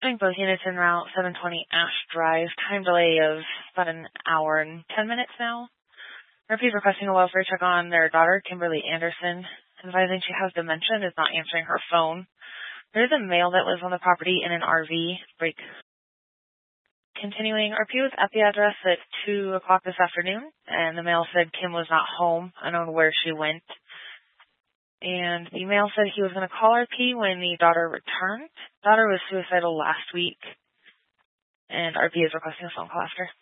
Doing both units en route, 720 Ash Drive. Time delay of about an hour and 10 minutes now. RP is requesting a welfare check on their daughter, Kimberly Anderson, advising she has dementia and is not answering her phone. There is a male that lives on the property in an RV. Break. Continuing, RP was at the address at 2 o'clock this afternoon, and the male said Kim was not home, unknown where she went. And the male said he was going to call RP when the daughter returned. Daughter was suicidal last week, and RP is requesting a phone call after.